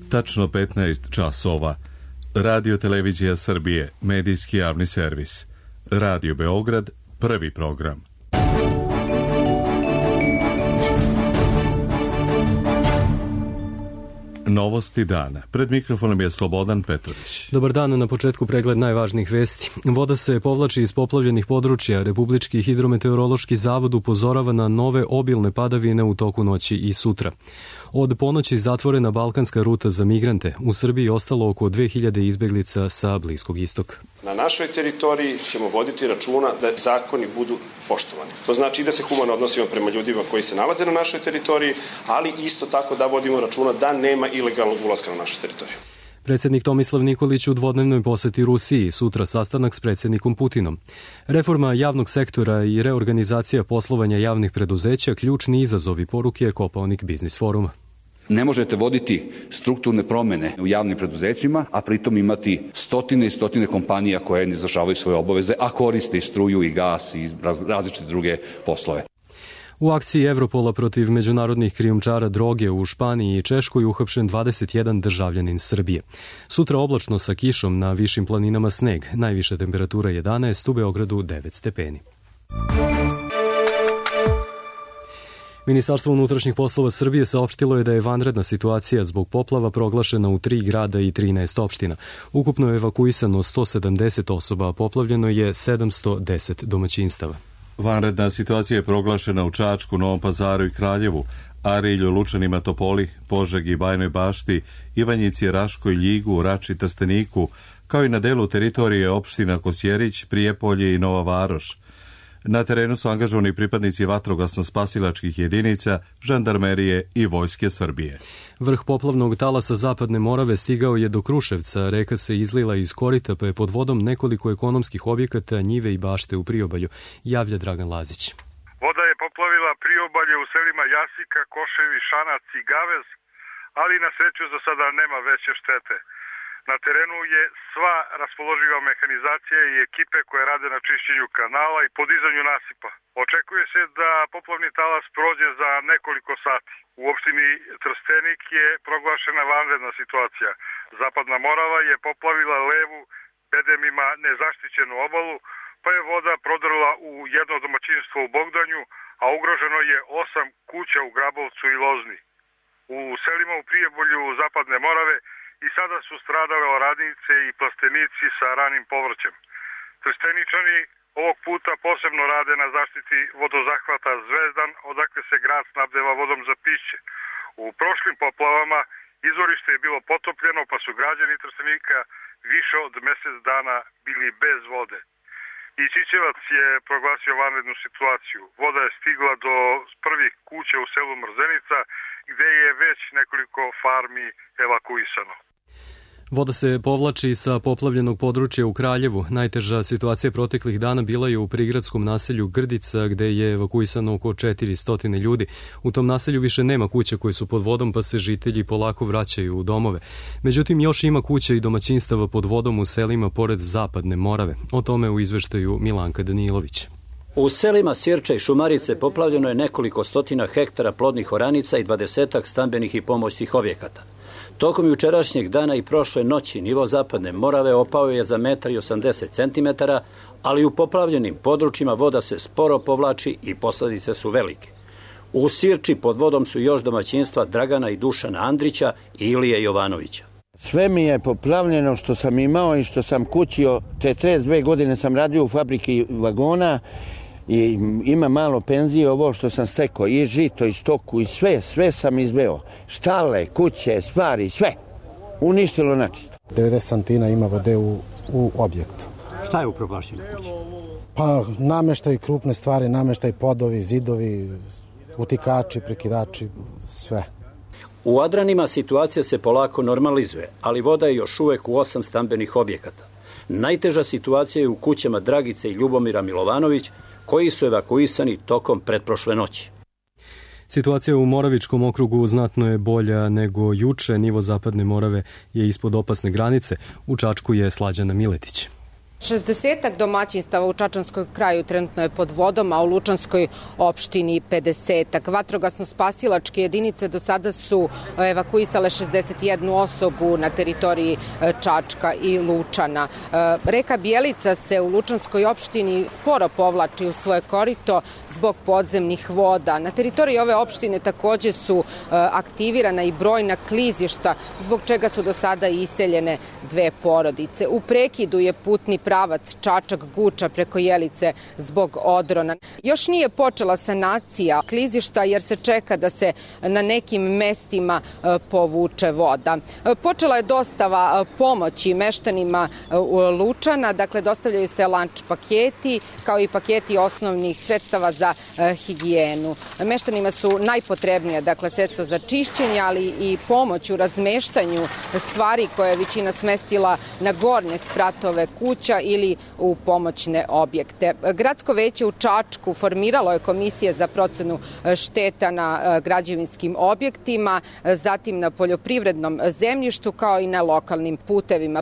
Tačno 15 časova. Radio Televizija Srbije, medijski javni servis. Radio Beograd, prvi program. Novosti dana. Pred mikrofonom je Slobodan Petrović. Dobar dan, na početku pregled najvažnijih vesti. Voda se povlači iz poplavljenih područja. Republički hidrometeorološki zavod upozorava na nove obilne padavine u toku noći i sutra. Od ponoći zatvorena balkanska ruta za migrante. U Srbiji ostalo oko 2000 izbeglica sa Bliskog istoka. Na našoj teritoriji ćemo voditi računa da zakoni budu poštovani. To znači i da se humano odnosimo prema ljudima koji se nalaze na našoj teritoriji, ali isto tako da vodimo računa da nema ilegalnog ulaska na našu teritoriju. Predsjednik Tomislav Nikolić u dvodnevnoj poseti Rusiji, sutra sastanak s predsjednikom Putinom. Reforma javnog sektora i reorganizacija poslovanja javnih preduzeća ključni izazovi, poruke Kopaonik Biznis foruma. Ne možete voditi strukturne promene u javnim preduzećima, a pritom imati stotine i stotine kompanija koje ne izvršavaju svoje obaveze, a koriste i struju i gas i različite druge poslove. U akciji Evropola protiv međunarodnih krijumčara droge u Španiji i Češkoj uhapšen 21 državljanin Srbije. Sutra oblačno sa kišom, na višim planinama sneg. Najviša temperatura 11, u Beogradu 9 stepeni. Ministarstvo unutrašnjih poslova Srbije saopštilo je da je vanredna situacija zbog poplava proglašena u 3 grada i 13 opština. Ukupno je evakuisano 170 osoba, a poplavljeno je 710 domaćinstava. Vanredna situacija je proglašena u Čačku, Novom Pazaru i Kraljevu, Arilju, Lučanima, Topoli, Požegi, Bajnoj Bašti, Ivanjici, Raškoj, Ljigu, Rači, Trsteniku, kao i na delu teritorije opština Kosjerić, Prijepolje i Nova Varoš. Na terenu su angažovani pripadnici vatrogasno-spasilačkih jedinica, žandarmerije i Vojske Srbije. Vrh poplavnog talasa Zapadne Morave stigao je do Kruševca, reka se izlila iz korita pa je pod vodom nekoliko ekonomskih objekata, njive i bašte u priobalju, javlja Dragan Lazić. Voda je poplavila priobalje u selima Jasika, Koševi, Šanac i Gavez, ali na sreću za sada nema veće štete. Na terenu je sva raspoloživa mehanizacija i ekipe koje rade na čišćenju kanala i podizanju nasipa. Očekuje se da poplavni talas prođe za nekoliko sati. U opštini Trstenik je proglašena vanredna situacija. Zapadna Morava je poplavila levu bedemima nezaštićenu obalu, pa je voda prodrla u jedno domaćinstvo u Bogdanju, a ugroženo je 8 kuća u Grabovcu i Lozni. U selima u Prijebolju Zapadne Morave i sada su stradale oradnice i plastenici sa ranim povrćem. Trsteničani ovog puta posebno rade na zaštiti vodozahvata Zvezdan, odakle se grad snabdeva vodom za piće. U prošlim poplavama izvorište je bilo potopljeno, pa su građani Trstenika više od mjesec dana bili bez vode. I Čičevac je proglasio vanrednu situaciju. Voda je stigla do prvih kuća u selu Mrzenica, gde je već nekoliko farmi evakuisano. Voda se povlači sa poplavljenog područja u Kraljevu. Najteža situacija proteklih dana bila je u prigradskom naselju Grdica, gde je evakuisano oko 400 ljudi. U tom naselju više nema kuća koje su pod vodom, pa se žitelji polako vraćaju u domove. Međutim, još ima kuća i domaćinstava pod vodom u selima pored Zapadne Morave. O tome u izveštaju Milanka Danilović. U selima Sirča i Šumarice poplavljeno je nekoliko stotina hektara plodnih oranica i 20 stambenih i pomoćnih objekata. Tokom jučerašnjeg dana i prošle noći nivo Zapadne Morave opao je za 1,80 cm, ali u poplavljenim područjima voda se sporo povlači i posljedice su velike. U Sirči pod vodom su još domaćinstva Dragana i Dušana Andrića i Ilije Jovanovića. Sve mi je poplavljeno što sam imao i što sam kućio. Te 32 godine sam radio u fabriki vagona i ima malo penzije, ovo što sam stekao, i žito, i stoku, i sve sam izveo. Štale, kuće, stvari, sve. Uništilo načisto. 90 santina ima vode u objektu. Šta je upropašćeno kući? Pa nameštaj, krupne stvari, nameštaj, podovi, zidovi, utikači, prekidači, sve. U Adranima situacija se polako normalizuje, ali voda je još uvek u 8 stambenih objekata. Najteža situacija je u kućama Dragice i Ljubomira Milovanović, koji su evakuisani tokom pretprošle noći. Situacija u Moravičkom okrugu znatno je bolja nego juče. Nivo Zapadne Morave je ispod opasne granice. U Čačku je Slađana Miletić. 60 domaćinstava u Čačanskoj kraju trenutno je pod vodom, a u Lučanskoj opštini 50. Vatrogasno-spasilačke jedinice do sada su evakuisale 61 osobu na teritoriji Čačka i Lučana. Reka Bjelica se u Lučanskoj opštini sporo povlači u svoje korito zbog podzemnih voda. Na teritoriji ove opštine takođe su aktivirana i brojna klizišta, zbog čega su do sada iseljene 2 porodice. U prekidu je putni pravac Čačak-Guča preko Jelice zbog odrona. Još nije počela sanacija klizišta jer se čeka da se na nekim mestima povuče voda. Počela je dostava pomoći meštanima Lučana, dakle dostavljaju se lanč paketi kao i paketi osnovnih sredstava za higijenu. Meštanima su najpotrebnija, dakle sredstva za čišćenje, ali i pomoć u razmeštanju stvari koje je većina smestila na gornje spratove kuća ili u pomoćne objekte. Gradsko veće u Čačku formiralo je komisije za procenu šteta na građevinskim objektima, zatim na poljoprivrednom zemljištu kao i na lokalnim putevima.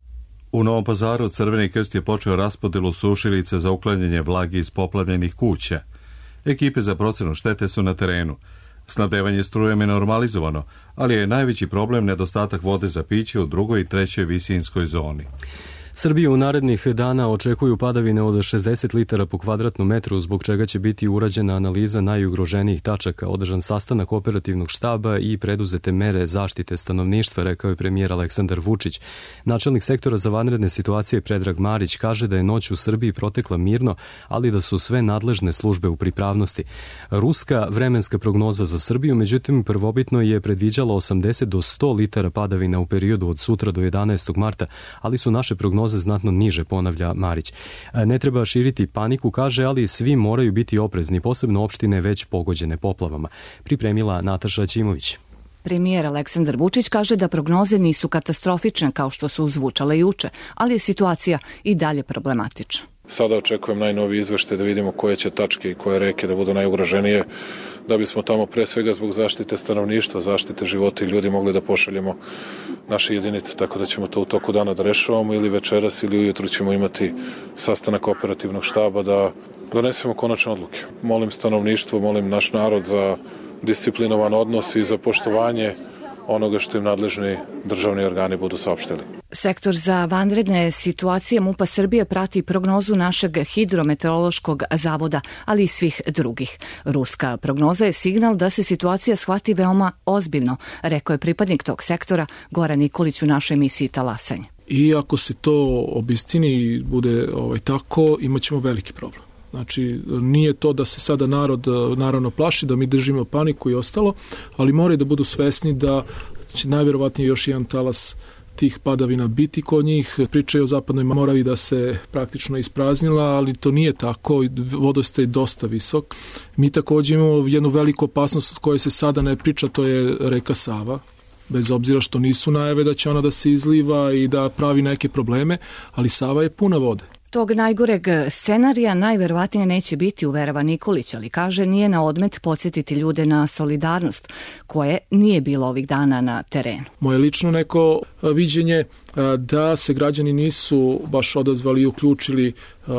U Novom Pazaru Crveni krst je počeo raspodelu sušilice za uklanjanje vlage iz poplavljenih kuća. Ekipe za procenu štete su na terenu. Snabdevanje strujem je normalizovano, ali je najveći problem nedostatak vode za piće u 2. i 3. visinskoj zoni. Srbiju u narednih dana očekuju padavine od 60 litara po kvadratnom metru, zbog čega će biti urađena analiza najugroženijih tačaka, održan sastanak operativnog štaba i preduzete mere zaštite stanovništva, rekao je premijer Aleksandar Vučić. Načelnik sektora za vanredne situacije Predrag Marić kaže da je noć u Srbiji protekla mirno, ali da su sve nadležne službe u pripravnosti. Ruska vremenska prognoza za Srbiju, međutim, prvobitno je predviđala 80 do 100 litara padavina u periodu od sutra do 11. marta, ali su naše prognoze znatno niže, ponavlja Marić. Ne treba širiti paniku, kaže, ali svi moraju biti oprezni, posebno opštine već pogođene poplavama. Pripremila Nataša Ćimović. Premijer Aleksandar Vučić kaže da prognoze nisu katastrofične kao što su zvučale juče, ali je situacija i dalje problematična. Sada očekujem najnoviji izveštaj da vidimo koje će tačke i koje reke da budu najugroženije, da bismo tamo pre svega zbog zaštite stanovništva, zaštite života i ljudi mogli da pošaljemo naše jedinice, tako da ćemo to u toku dana da rešavamo ili večeras ili ujutru ćemo imati sastanak operativnog štaba da donesemo konačne odluke. Molim stanovništvo, molim naš narod za disciplinovan odnos i za poštovanje onoga što im nadležni državni organi budu saopštili. Sektor za vanredne situacije MUP-a Srbije prati prognozu našeg hidrometeorološkog zavoda, ali i svih drugih. Ruska prognoza je signal da se situacija shvati veoma ozbiljno, rekao je pripadnik tog sektora Goran Nikolić u našoj emisiji Talasanje. I ako se to obistini i bude tako, imat ćemo veliki problem. Znači, nije to da se sada narod naravno plaši, da mi držimo paniku i ostalo, ali moraju da budu svesni da će najverovatnije još jedan talas tih padavina biti kod njih. Pričaju o zapadnoj Moravi da se praktično ispraznila, ali to nije tako, vodostaj je dosta visok. Mi također imamo jednu veliku opasnost od koje se sada ne priča, to je reka Sava, bez obzira što nisu najave da će ona da se izliva i da pravi neke probleme, ali Sava je puna vode. Tog najgoreg scenarija najverovatnije neće biti, uverava Nikolić, ali kaže nije na odmet podsjetiti ljude na solidarnost, koje nije bilo ovih dana na terenu. Moje lično neko viđenje da se građani nisu baš odazvali i uključili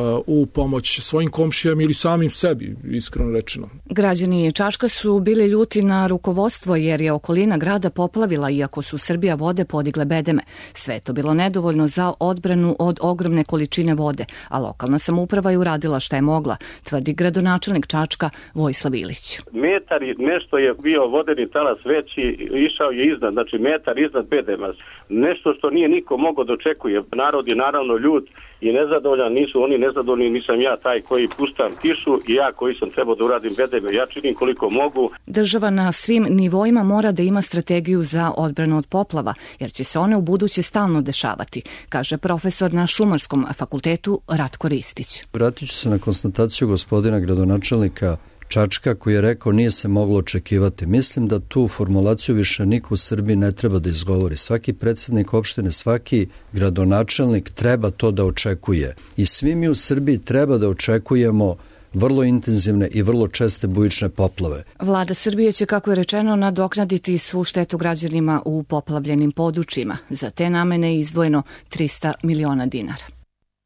u pomoć svojim komšijama ili samim sebi, iskreno rečeno. Građani Čačka su bili ljuti na rukovodstvo jer je okolina grada poplavila, iako su Srbija vode podigle bedeme. Sve je to bilo nedovoljno za odbranu od ogromne količine vode, a lokalna samouprava je uradila šta je mogla, tvrdi gradonačelnik Čačka Vojislav Ilić. Metar nešto je bio vodeni talas veći, išao je iznad, znači metar iznad bedema. Nešto što nije niko mogao da očekuje. Narod je naravno ljut i nezadovoljan, nisu oni nezadovoljni, nisam ja taj koji puštam kišu i ja koji sam trebao da uradim bedeme, ja činim koliko mogu. Država na svim nivoima mora da ima strategiju za odbranu od poplava, jer će se one u buduće stalno dešavati, kaže profesor na Šumarskom fakultetu Ratko Ristić. Vratit ću se na konstataciju gospodina gradonačelnika Čačka koji je rekao nije se moglo očekivati. Mislim da tu formulaciju više niko u Srbiji ne treba da izgovori. Svaki predsjednik opštine, svaki gradonačelnik treba to da očekuje. I svi mi u Srbiji treba da očekujemo vrlo intenzivne i vrlo česte bujične poplave. Vlada Srbije će, kako je rečeno, nadoknaditi svu štetu građanima u poplavljenim područjima. Za te namene je izdvojeno 300 miliona dinara.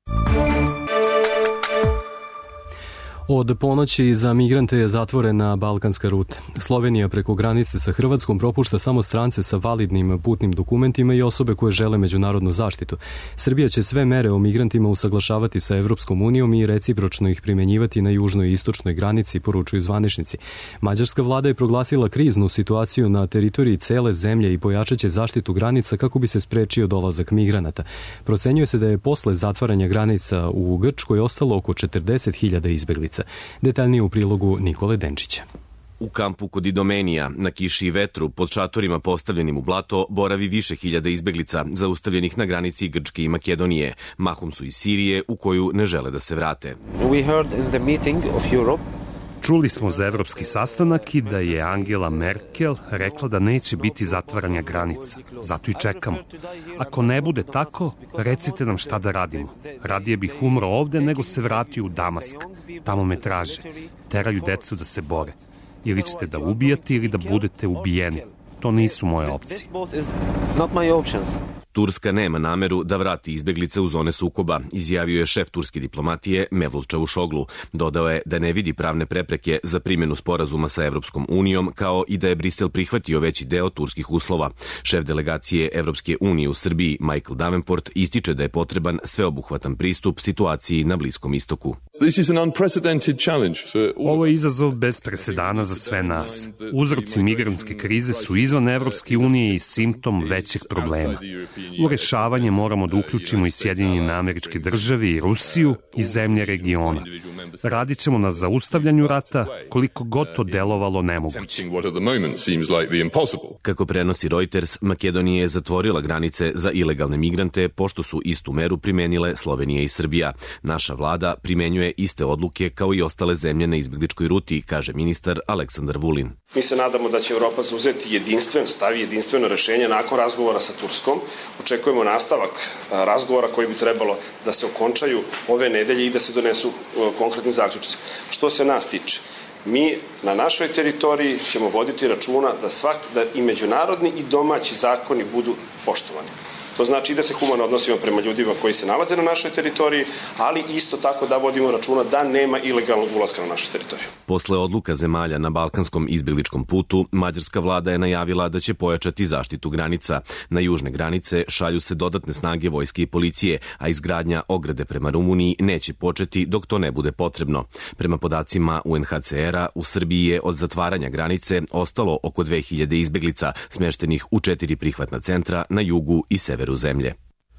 Od ponoći za migrante je zatvorena balkanska ruta. Slovenija preko granice sa Hrvatskom propušta samo strance sa validnim putnim dokumentima i osobe koje žele međunarodnu zaštitu. Srbija će sve mere o migrantima usaglašavati sa Evropskom unijom i recipročno ih primenjivati na južnoj i istočnoj granici, poručuju zvaničnici. Mađarska vlada je proglasila kriznu situaciju na teritoriji cele zemlje i pojačaće zaštitu granica kako bi se sprečio dolazak migranata. Procenjuje se da je posle zatvaranja granica u Grčkoj ostalo oko 40.000 izbeglica. Detaljnije u prilogu Nikole Denčića. U kampu kod Idomenija, na kiši i vetru, pod šatorima postavljenim u blato, boravi više hiljada izbeglica, zaustavljenih na granici Grčke i Makedonije. Mahom su iz Sirije, u koju ne žele da se vrate. Čuli smo za evropski sastanak i da je Angela Merkel rekla da neće biti zatvaranja granica. Zato i čekamo. Ako ne bude tako, recite nam šta da radimo. Radije bih umro ovde nego se vratio u Damask. Tamo me traže. Teraju decu da se bore. Ili ćete da ubijate ili da budete ubijeni. To nisu moje opcije. Turska nema nameru da vrati izbeglice u zone sukoba, izjavio je šef turske diplomatije Mevlut Čavuşoglu. Dodao je da ne vidi pravne prepreke za primjenu sporazuma sa Evropskom unijom, kao i da je Brisel prihvatio veći deo turskih uslova. Šef delegacije Evropske unije u Srbiji, Michael Davenport, ističe da je potreban sveobuhvatan pristup situaciji na Bliskom istoku. Ovo je izazov bez presedana za sve nas. Uzroci migrantske krize su izvan Evropske unije i simptom većeg problema. U rešavanje moramo da uključimo i Sjedinjene Američke Države i Rusiju i zemlje regiona. Radit ćemo na zaustavljanju rata, koliko god to delovalo nemoguće. Kako prenosi Reuters, Makedonija je zatvorila granice za ilegalne migrante, pošto su istu meru primenile Slovenija i Srbija. Naša vlada primenjuje iste odluke kao i ostale zemlje na izbegličkoj ruti, kaže ministar Aleksandar Vulin. Mi se nadamo da će Evropa zauzeti jedinstveno rešenje nakon razgovora sa Turskom. Očekujemo nastavak razgovora koji bi trebalo da se okončaju ove nedelje i da se donesu konkretni zaključci. Što se nas tiče, mi na našoj teritoriji ćemo voditi računa da i međunarodni i domaći zakoni budu poštovani. To znači i da se humano odnosimo prema ljudima koji se nalaze na našoj teritoriji, ali isto tako da vodimo računa da nema ilegalnog ulaska na našu teritoriju. Posle odluka zemalja na balkanskom izbegličkom putu, mađarska vlada je najavila da će pojačati zaštitu granica. Na južne granice šalju se dodatne snage vojske i policije, a izgradnja ograde prema Rumuniji neće početi dok to ne bude potrebno. Prema podacima UNHCR-a, u Srbiji je od zatvaranja granice ostalo oko 2000 izbeglica, smeštenih u 4 prihvatna centra na jugu i severu zemlje.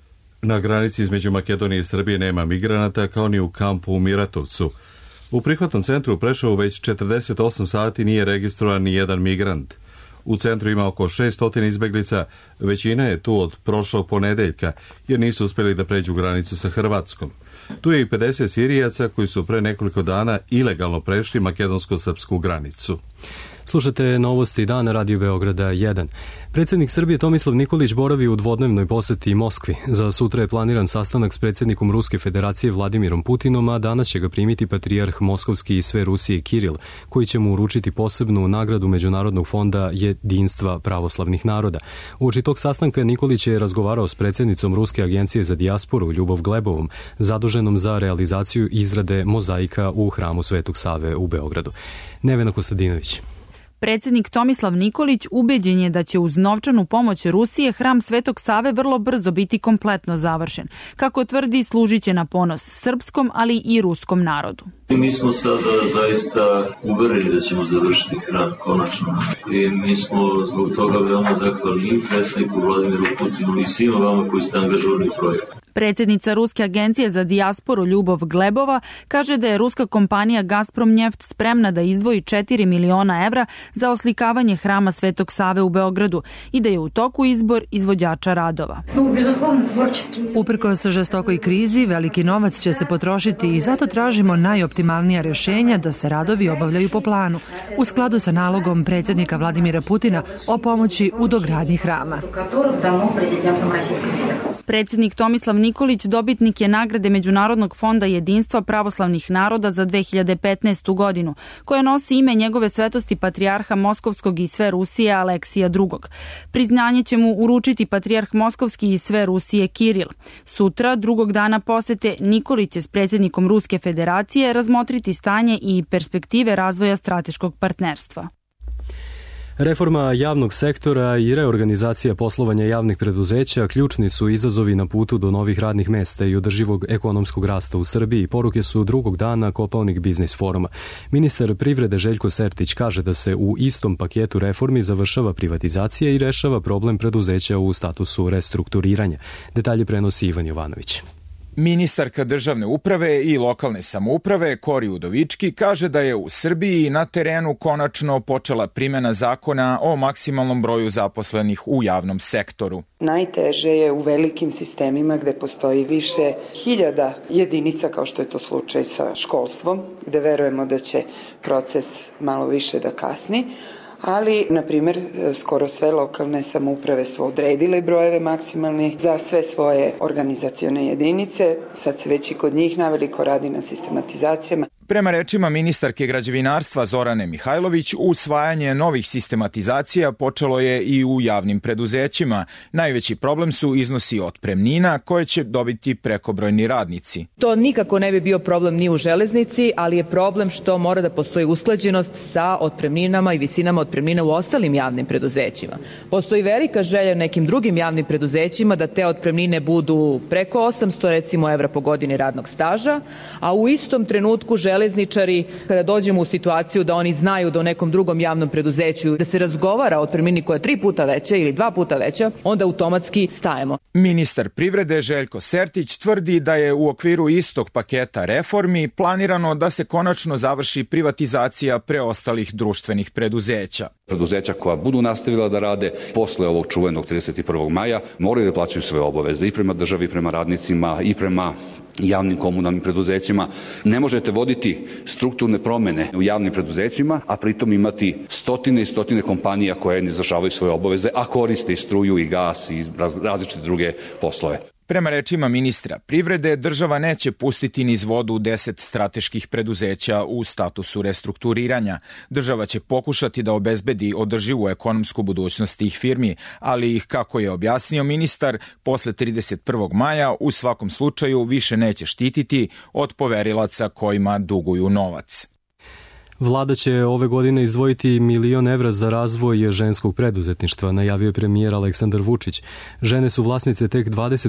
Na granici između Makedonije i Srbije nema migranata, kao ni u kampu u Miratovcu. U prihvatnom centru u Preševu već 48 sati nije registrovan ni jedan migrant. U centru ima oko 600 izbeglica, većina je tu od prošlog ponedeljka, jer nisu uspjeli da pređu granicu sa Hrvatskom. Tu je i 50 Sirijaca koji su pre nekoliko dana ilegalno prešli makedonsko-srpsku granicu. Slušate novosti dana Radio Beograda 1. Predsjednik Srbije Tomislav Nikolić boravi u dvodnevnoj poseti Moskvi. Za sutra je planiran sastanak s predsjednikom Ruske federacije Vladimirom Putinom, a danas će ga primiti patrijarh Moskovski i sve Rusije Kiril, koji će mu uručiti posebnu nagradu Međunarodnog fonda jedinstva pravoslavnih naroda. Uoči tog sastanka Nikolić je razgovarao s predsjednicom Ruske agencije za dijasporu Ljubov Glebovom, zaduženom za realizaciju izrade mozaika u hramu Svetog Save u Beogradu. Nevena Kostadinović. Predsjednik Tomislav Nikolić ubeđen je da će uz novčanu pomoć Rusije hram Svetog Save vrlo brzo biti kompletno završen. Kako tvrdi, služiće na ponos srpskom, ali i ruskom narodu. Mi smo sada zaista uvereni da ćemo završiti hram konačno. I mi smo zbog toga veoma zahvalni i predsjedniku Vladimiru Putinu i svima vama koji ste angažovani u projektu. Predsjednica Ruske agencije za dijasporu Ljubov Glebova kaže da je ruska kompanija Gazprom Njeft spremna da izdvoji 4 miliona evra za oslikavanje hrama Svetog Save u Beogradu i da je u toku izbor izvođača radova. Uprkos žestokoj krizi, veliki novac će se potrošiti i zato tražimo najoptimalnija rješenja da se radovi obavljaju po planu, u skladu sa nalogom predsjednika Vladimira Putina o pomoći u dogradnji hrama. Predsjednik Tomislav Nikolić dobitnik je nagrade Međunarodnog fonda jedinstva pravoslavnih naroda za 2015. godinu, koja nosi ime njegove svetosti patrijarha Moskovskog i sve Rusije Aleksija II. Priznanje će mu uručiti patrijarh Moskovski i sve Rusije Kiril. Sutra, drugog dana posete, Nikolić će s predsjednikom Ruske federacije razmotriti stanje i perspektive razvoja strateškog partnerstva. Reforma javnog sektora i reorganizacija poslovanja javnih preduzeća ključni su izazovi na putu do novih radnih mesta i održivog ekonomskog rasta u Srbiji. Poruke su drugog dana Kopaonik biznis foruma. Ministar privrede Željko Sertić kaže da se u istom paketu reformi završava privatizacija i rešava problem preduzeća u statusu restrukturiranja. Detalje prenosi Ivan Jovanović. Ministarka državne uprave i lokalne samouprave Kori Udovički kaže da je u Srbiji na terenu konačno počela primjena zakona o maksimalnom broju zaposlenih u javnom sektoru. Najteže je u velikim sistemima gde postoji više hiljada jedinica, kao što je to slučaj sa školstvom, gde verujemo da će proces malo više da kasni. Ali, na primjer, skoro sve lokalne samouprave su odredile brojeve maksimalni za sve svoje organizacione jedinice. Sad se već i kod njih naveliko radi na sistematizacijama. Prema rečima ministarke građevinarstva Zorane Mihajlović, usvajanje novih sistematizacija počelo je i u javnim preduzećima. Najveći problem su iznosi otpremnina koje će dobiti prekobrojni radnici. To nikako ne bi bio problem ni u železnici, ali je problem što mora da postoji usklađenost sa otpremninama i visinama otpremnina u ostalim javnim preduzećima. Postoji velika želja nekim drugim javnim preduzećima da te otpremnine budu preko 800 recimo evra po godini radnog staža, a u istom trenutku železničari, kada dođemo u situaciju da oni znaju da u nekom drugom javnom preduzeću da se razgovara o otpremnini koja je 3 puta veća ili 2 puta veća, onda automatski stajemo. Ministar privrede Željko Sertić tvrdi da je u okviru istog paketa reformi planirano da se konačno završi privatizacija preostalih društvenih preduzeća. Preduzeća koja budu nastavila da rade posle ovog čuvenog 31. maja moraju da plaćaju svoje obaveze i prema državi, i prema radnicima, i prema javnim komunalnim preduzećima. Ne možete voditi strukturne promene u javnim preduzećima, a pritom imati stotine i stotine kompanija koje ne izvršavaju svoje obaveze, a koriste i struju i gas i različite druge poslove. Prema rečima ministra privrede, država neće pustiti niz vodu 10 strateških preduzeća u statusu restrukturiranja. Država će pokušati da obezbedi održivu ekonomsku budućnost tih firmi, ali ih, kako je objasnio ministar, posle 31. maja u svakom slučaju više neće štititi od poverilaca kojima duguju novac. Vlada će ove godine izdvojiti 1 milion evra za razvoj ženskog preduzetništva, najavio je premijer Aleksandar Vučić. Žene su vlasnice tek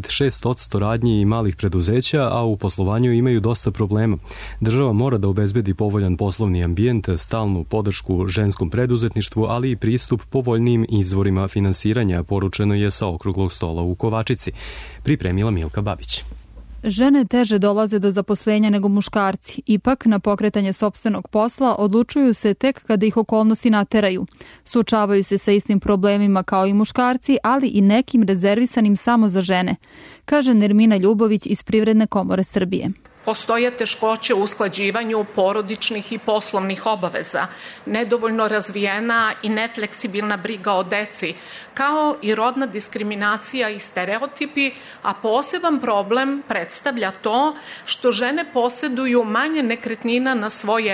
26% radnji i malih preduzeća, a u poslovanju imaju dosta problema. Država mora da obezbedi povoljan poslovni ambijent, stalnu podršku ženskom preduzetništvu, ali i pristup povoljnijim izvorima finansiranja, poručeno je sa okruglog stola u Kovačici. Pripremila Milka Babić. Žene teže dolaze do zaposlenja nego muškarci. Ipak, na pokretanje sopstvenog posla odlučuju se tek kada ih okolnosti nateraju. Suočavaju se sa istim problemima kao i muškarci, ali i nekim rezervisanim samo za žene, kaže Nermina Ljubović iz Privredne komore Srbije. Postoje teškoće u usklađivanju porodičnih i poslovnih obaveza, nedovoljno razvijena i nefleksibilna briga o deci, kao i rodna diskriminacija i stereotipi, a poseban problem predstavlja to što žene posjeduju manje nekretnina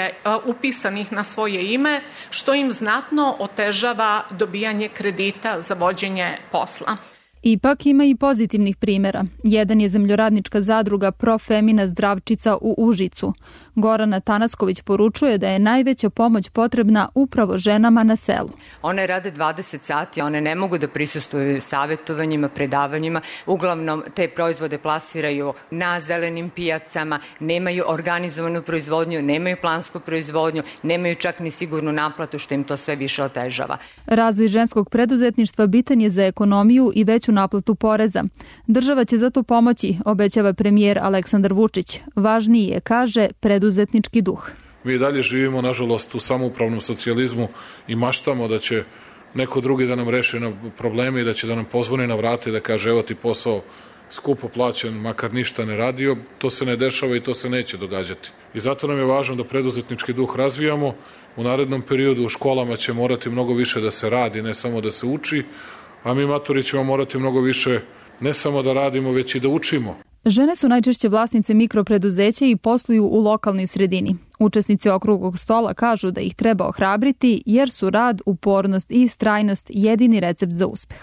upisanih na svoje ime, što im znatno otežava dobijanje kredita za vođenje posla. Ipak ima i pozitivnih primjera. Jedan je zemljoradnička zadruga Profemina Zdravčica u Užicu. Gorana Tanasković poručuje da je najveća pomoć potrebna upravo ženama na selu. One rade 20 sati, one ne mogu da prisustvuju savjetovanjima, predavanjima. Uglavnom te proizvode plasiraju na zelenim pijacama, nemaju organizovanu proizvodnju, nemaju plansku proizvodnju, nemaju čak ni sigurnu naplatu, što im to sve više otežava. Razvoj ženskog preduzetništva bitan je za ekonomiju i veću naplatu poreza. Država će zato pomoći, obećava premijer Aleksandar Vučić. Važniji je, kaže, preduzetnički duh. Mi dalje živimo, nažalost, u samoupravnom socijalizmu i maštamo da će neko drugi da nam reši probleme i da će da nam pozvoni na vrate i da kaže evo ti posao skupo plaćen, makar ništa ne radio. To se ne dešava i to se neće događati. I zato nam je važno da preduzetnički duh razvijamo. U narednom periodu u školama će morati mnogo više da se radi, ne samo da se uči, a mi maturi ćemo morati mnogo više ne samo da radimo, već i da učimo. Žene su najčešće vlasnice mikropreduzeća i posluju u lokalnoj sredini. Učesnici okruglog stola kažu da ih treba ohrabriti jer su rad, upornost i istrajnost jedini recept za uspeh.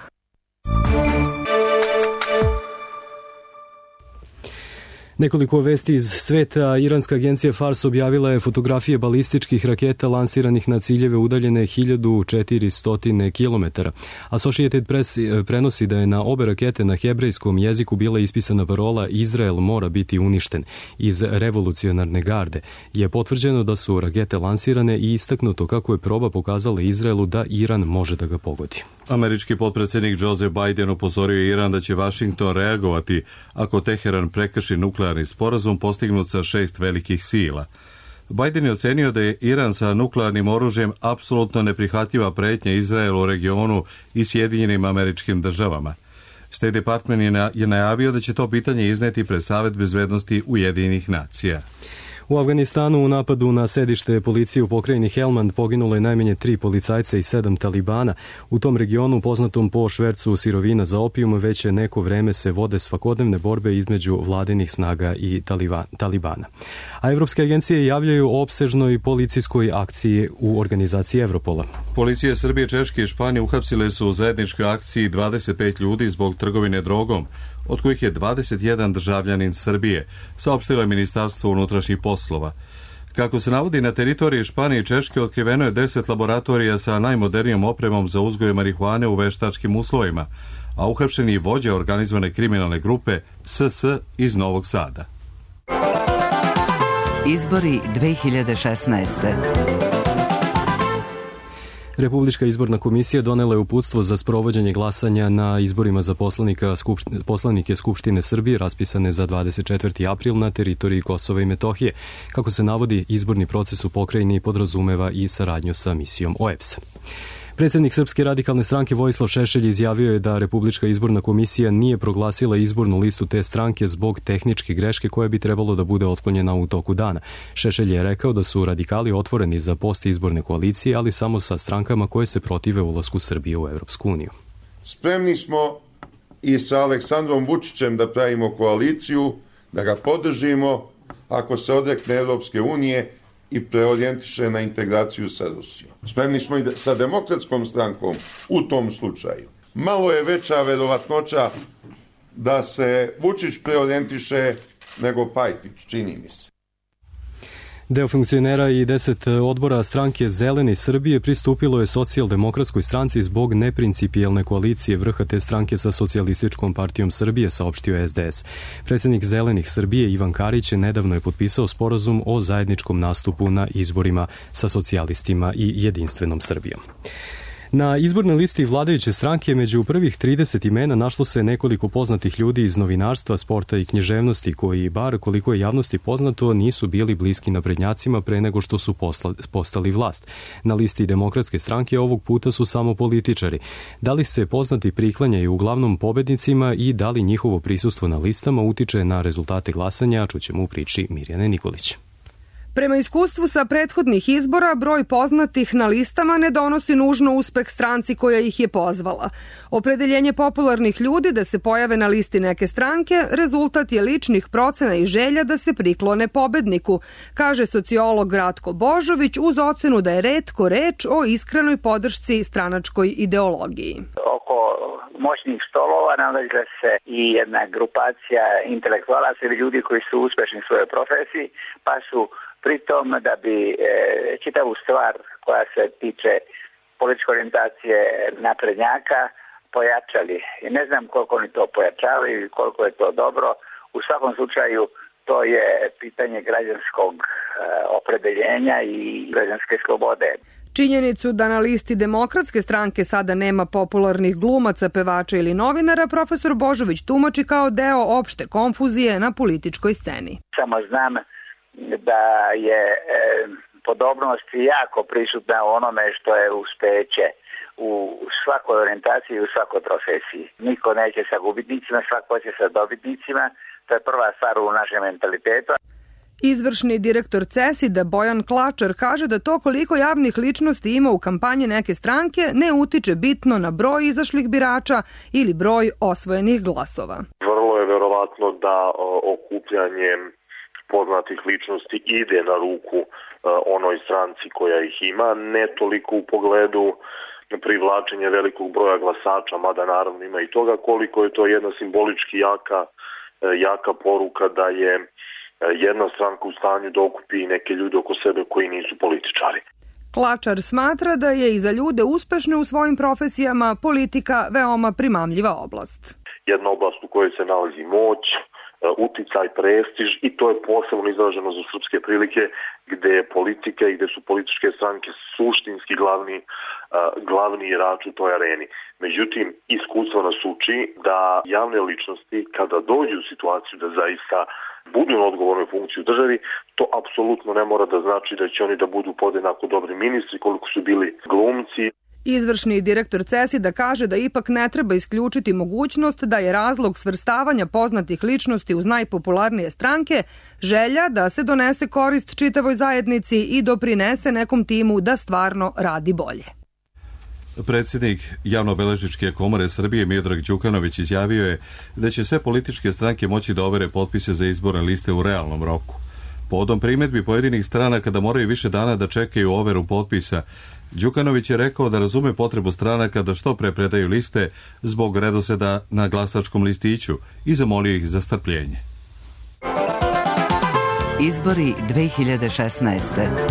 Nekoliko vesti iz sveta. Iranska agencija Fars objavila je fotografije balističkih raketa lansiranih na ciljeve udaljene 1400 km. Associated Press prenosi da je na obe rakete na hebrejskom jeziku bila ispisana parola Izrael mora biti uništen. Iz revolucionarne garde je potvrđeno da su rakete lansirane i istaknuto kako je proba pokazala Izraelu da Iran može da ga pogodi. Američki potpredsjednik Joe Biden upozorio Iran da će Vašington reagovati ako Teheran prekrši nuklearni sporazum postignut sa 6 velikih sila. Biden je ocenio da je Iran sa nuklearnim oružjem apsolutno neprihvatljiva pretnja Izraelu u regionu i Sjedinjenim Američkim Državama. State Department je najavio da će to pitanje izneti pred Savet bezbednosti Ujedinjenih nacija. U Afganistanu u napadu na sedište policije u pokrajini Helmand poginulo je najmanje 3 policajca i 7 talibana. U tom regionu, poznatom po švercu sirovina za opijum, već je neko vreme se vode svakodnevne borbe između vladinih snaga i talibana. A evropske agencije javljaju o opsežnoj policijskoj akciji u organizaciji Evropola. Policije Srbije, Češke i Španije uhapsile su u zajedničkoj akciji 25 ljudi zbog trgovine drogom, od kojih je 21 državljanin Srbije, saopštilo je Ministarstvo unutrašnjih poslova. Kako se navodi, na teritoriji Španije i Češke otkriveno je 10 laboratorija sa najmodernijom opremom za uzgoj marihuane u veštačkim uslovima, a uhapšeni je vođa organizovane kriminalne grupe SS iz Novog Sada. Izbori 2016. Republička izborna komisija donela je uputstvo za sprovođenje glasanja na izborima za poslanike Skupštine Srbije raspisane za 24. april na teritoriji Kosova i Metohije. Kako se navodi, izborni proces u pokrajini podrazumeva i saradnju sa misijom OEBS-a. Predsjednik Srpske radikalne stranke Vojislav Šešelj izjavio je da Republička izborna komisija nije proglasila izbornu listu te stranke zbog tehničke greške koja bi trebalo da bude otklonjena u toku dana. Šešelj je rekao da su radikali otvoreni za postizborne koalicije, ali samo sa strankama koje se protive ulasku Srbije u Evropsku uniju. Spremni smo i sa Aleksandrom Vučićem da pravimo koaliciju, da ga podržimo ako se odrekne Evropske unije i preorijentiše na integraciju sa Rusijom. Spremni smo i sa Demokratskom strankom u tom slučaju. Malo je veća verovatnoća da se Vučić preorijentiše nego Pajtić, čini mi se. Deo funkcionera i 10 odbora stranke Zeleni Srbije pristupilo je Socijaldemokratskoj stranci zbog neprincipijelne koalicije vrha te stranke sa Socijalističkom partijom Srbije, saopštio SDS. Predsjednik Zelenih Srbije Ivan Karić nedavno je potpisao sporazum o zajedničkom nastupu na izborima sa socijalistima i Jedinstvenom Srbijom. Na izbornoj listi vladajuće stranke među prvih 30 imena našlo se nekoliko poznatih ljudi iz novinarstva, sporta i književnosti koji, bar koliko je javnosti poznato, nisu bili bliski naprednjacima pre nego što su postali vlast. Na listi Demokratske stranke ovog puta su samo političari. Da li se poznati priklanjaju uglavnom pobednicima i da li njihovo prisustvo na listama utiče na rezultate glasanja, čućemo u priči Mirjane Nikolić. Prema iskustvu sa prethodnih izbora, broj poznatih na listama ne donosi nužno uspeh stranci koja ih je pozvala. Opredeljenje popularnih ljudi da se pojave na listi neke stranke rezultat je ličnih procena i želja da se priklone pobedniku, kaže sociolog Ratko Božović uz ocenu da je retko reč o iskrenoj podršci stranačkoj ideologiji. Oko moćnih stolova nalazi se i jedna grupacija intelektualaca ili ljudi koji su uspešni u svojoj profesiji, pa su pritom da bi čitavu stvar koja se tiče političke orijentacije naprednjaka pojačali. I ne znam koliko oni to pojačavaju i koliko je to dobro. U svakom slučaju to je pitanje građanskog opredeljenja i građanske slobode. Činjenicu da na listi Demokratske stranke sada nema popularnih glumaca, pevača ili novinara, profesor Božović tumači kao deo opšte konfuzije na političkoj sceni. Samo znam da je podobnost jako prisutna u onome što je uspeće u svakoj orijentaciji i u svakoj profesiji. Niko neće sa gubitnicima, svako će sa dobitnicima. To je prva stvar u našem mentalitetu. Izvršni direktor CESID-a Bojan Klačar kaže da to koliko javnih ličnosti ima u kampanji neke stranke ne utiče bitno na broj izašlih birača ili broj osvojenih glasova. Vrlo je verovatno verovatno da okupljanjem poznatih ličnosti ide na ruku onoj stranci koja ih ima, ne toliko u pogledu privlačenja velikog broja glasača, mada naravno ima i toga, koliko je to jedna simbolički jaka poruka da je jedna stranka u stanju da okupi neke ljude oko sebe koji nisu političari. Klačar smatra da je i za ljude uspešne u svojim profesijama politika veoma primamljiva oblast. Jedna oblast u kojoj se nalazi moć, uticaj, prestiž i to je posebno izraženo za srpske prilike gde je politika i gde su političke stranke suštinski glavni igrač u toj areni. Međutim, iskustvo nas uči da javne ličnosti kada dođu u situaciju da zaista budu na odgovornoj funkciji u državi, to apsolutno ne mora da znači da će oni da budu podjednako dobri ministri koliko su bili glumci. Izvršni direktor CESID-a kaže da ipak ne treba isključiti mogućnost da je razlog svrstavanja poznatih ličnosti uz najpopularnije stranke želja da se donese korist čitavoj zajednici i doprinese nekom timu da stvarno radi bolje. Predsjednik Javnobeležničke komore Srbije Miodrag Đukanović izjavio je da će sve političke stranke moći da overe potpise za izborne liste u realnom roku. Povodom primjedbi pojedinih stranaka da moraju više dana da čekaju overu potpisa, Đukanović je rekao da razume potrebu stranaka da što pre predaju liste zbog redosljeda na glasačkom listiću i zamolio ih za strpljenje. Izbori 2016.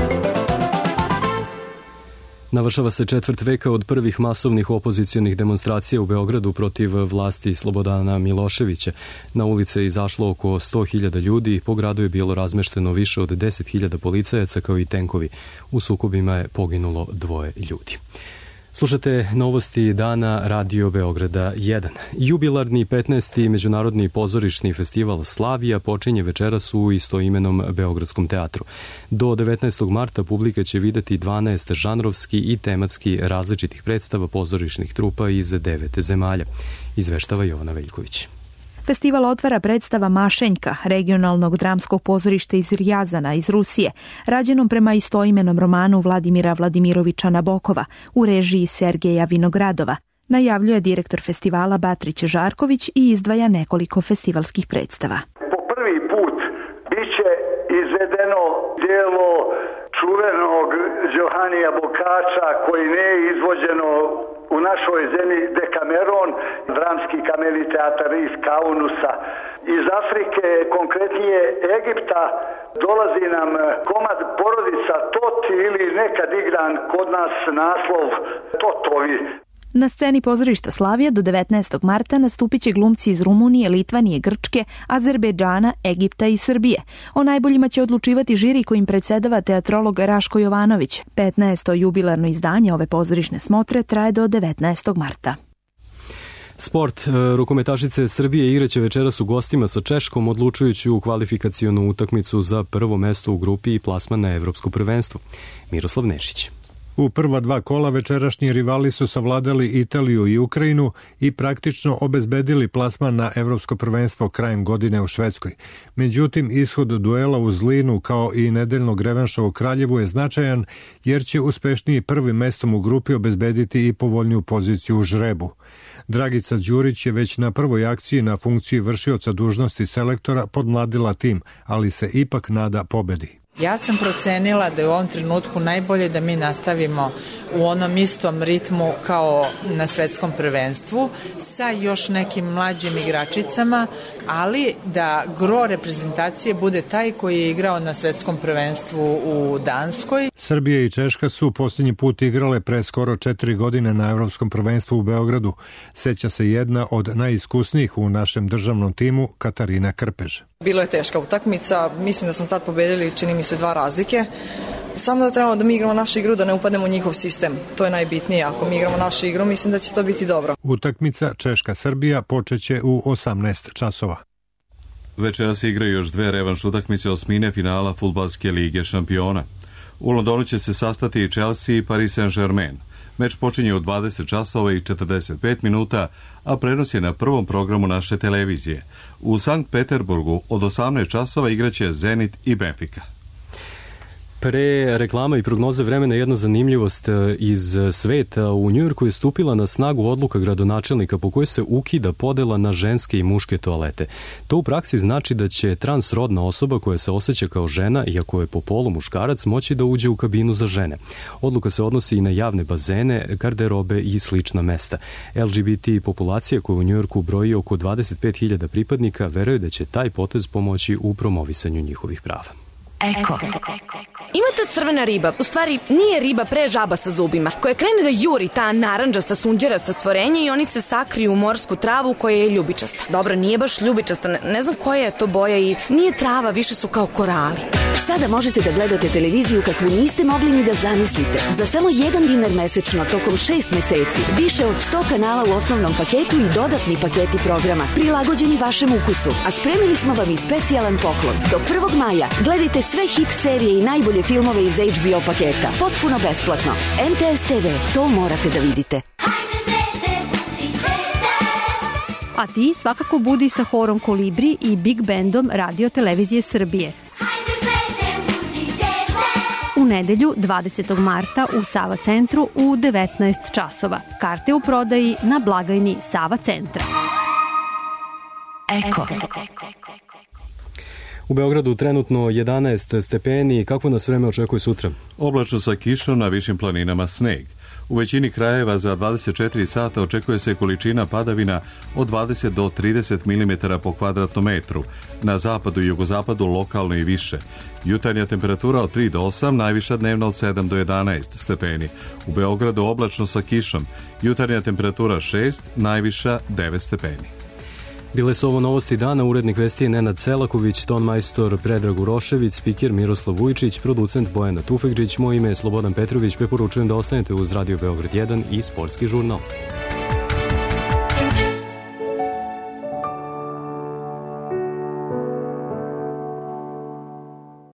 Navršava se četvrt veka od prvih masovnih opozicionih demonstracija u Beogradu protiv vlasti Slobodana Miloševića. Na ulice je izašlo oko 100.000 ljudi, po gradu je bilo razmešteno više od 10.000 policajaca kao i tenkovi. U sukobima je poginulo 2 ljudi. Slušate novosti dana Radio Beograda 1. Jubilarni 15. Međunarodni pozorišni festival Slavija počinje večeras u istoimenom Beogradskom teatru. Do 19. marta publika će videti 12 žanrovski i tematski različitih predstava pozorišnih trupa iz 9 zemalja. Izveštava Jovana Veljković. Festival otvara predstava Mašenjka, regionalnog dramskog pozorišta iz Rijazana iz Rusije, rađenom prema istoimenom romanu Vladimira Vladimirovića Nabokova u režiji Sergeja Vinogradova. Najavljuje direktor festivala Batrić Žarković i izdvaja nekoliko festivalskih predstava. Po prvi put biće izvedeno djelo čuvenog Đohanija Bokača koji ne je izvođeno u našoj zemlji, Dekameron, dramski kamerni teatar iz Kaunusa. Iz Afrike, konkretnije Egipta, dolazi nam komad porodica Toti ili nekad igran kod nas naslov Totovi. Na sceni pozorišta Slavija do 19. marta nastupit će glumci iz Rumunije, Litvanije, Grčke, Azerbejdžana, Egipta i Srbije. O najboljima će odlučivati žiri kojim predsedava teatrolog Raško Jovanović. 15. jubilarno izdanje ove pozorišne smotre traje do 19. marta. Sport. Rukometašice Srbije igraće večeras u gostima sa Češkom, odlučujući u kvalifikacionu utakmicu za prvo mesto u grupi i plasman na Evropsko prvenstvo. Miroslav Nešić. U prva 2 kola večerašnji rivali su savladali Italiju i Ukrajinu i praktično obezbedili plasman na Evropsko prvenstvo krajem godine u Švedskoj. Međutim, ishod duela u Zlinu kao i nedeljnog revanša u Kraljevu je značajan jer će uspešniji prvim mestom u grupi obezbediti i povoljniju poziciju u žrebu. Dragica Đurić je već na prvoj akciji na funkciji vršioca dužnosti selektora podmladila tim, ali se ipak nada pobedi. Ja sam procenila da je u ovom trenutku najbolje da mi nastavimo u onom istom ritmu kao na svetskom prvenstvu sa još nekim mlađim igračicama, ali da gro reprezentacije bude taj koji je igrao na svetskom prvenstvu u Danskoj. Srbija i Češka su posljednji put igrale pre skoro 4 godine na Evropskom prvenstvu u Beogradu. Seća se jedna od najiskusnijih u našem državnom timu, Katarina Krpež. Bilo je teška utakmica, mislim da smo tad pobedili, čini mi se 2 razlike. Samo da trebamo da mi igramo našu igru, da ne upademo u njihov sistem. To je najbitnije. Ako mi igramo našu igru, mislim da će to biti dobro. Utakmica Češka-Srbija počeće u 18 časova. Večeras se igraju još 2 revanš utakmice osmine finala Fudbalske lige šampiona. U Londonu će se sastati i Chelsea i Paris Saint-Germain. Meč počinje u 20 časova i 45 minuta, a prenos je na prvom programu naše televizije. U Sankt Peterburgu od 18 časova igraće Zenit i Benfica. Pre reklama i prognoze vremena jedna zanimljivost iz sveta. U Njujorku je stupila na snagu odluka gradonačelnika po kojoj se ukida podela na ženske i muške toalete. To u praksi znači da će transrodna osoba koja se osjeća kao žena, iako je po polu muškarac, moći da uđe u kabinu za žene. Odluka se odnosi i na javne bazene, garderobe i slična mesta. LGBT populacija koja u Njujorku broji oko 25.000 pripadnika veruje da će taj potez pomoći u promovisanju njihovih prava. Eko. Ima ta crvena riba, u stvari nije riba, pre žaba sa zubima, koja krene da juri ta narandžasta, sunđerasta stvorenja i oni se sakriju u morsku travu koja je ljubičasta. Dobro, nije baš ljubičasta, ne znam koja je to boja i nije trava, više su kao korali. Sada možete da gledate televiziju kakvu niste mogli ni da zamislite. Za samo $1 mesečno tokom 6 meseci, više od 100 kanala u osnovnom paketu i dodatni paketi programa, prilagođeni vašem ukusu. A spremili smo vam i specijalan poklon. Do 1. maja gledajte sve hit serije i najbolje filmove iz HBO paketa. Potpuno besplatno. MTS TV, to morate da vidite. A ti svakako budi sa horom Kolibri i Big Bandom Radio Televizije Srbije. U nedelju 20. marta u Sava centru u 19 časova. Karte u prodaji na blagajni Sava centra. Eko. U Beogradu trenutno 11 stepeni. Kako nas vreme očekuje sutra? Oblačno sa kišom, na višim planinama sneg. U većini krajeva za 24 sata očekuje se količina padavina od 20 do 30 mm po kvadratnom metru. Na zapadu i jugozapadu lokalno i više. Jutarnja temperatura od 3 do 8, najviša dnevna od 7 do 11 stepeni. U Beogradu oblačno sa kišom. Jutarnja temperatura 6, najviša 9 stepeni. Bile su ovo novosti dana, urednik vesti je Nenad Selaković, ton majstor Predrag Urošević, spiker Miroslav Vujčić, producent Bojana Tufekđić, moje ime je Slobodan Petrović, preporučujem da ostanete uz Radio Beograd 1 i Sportski žurnal.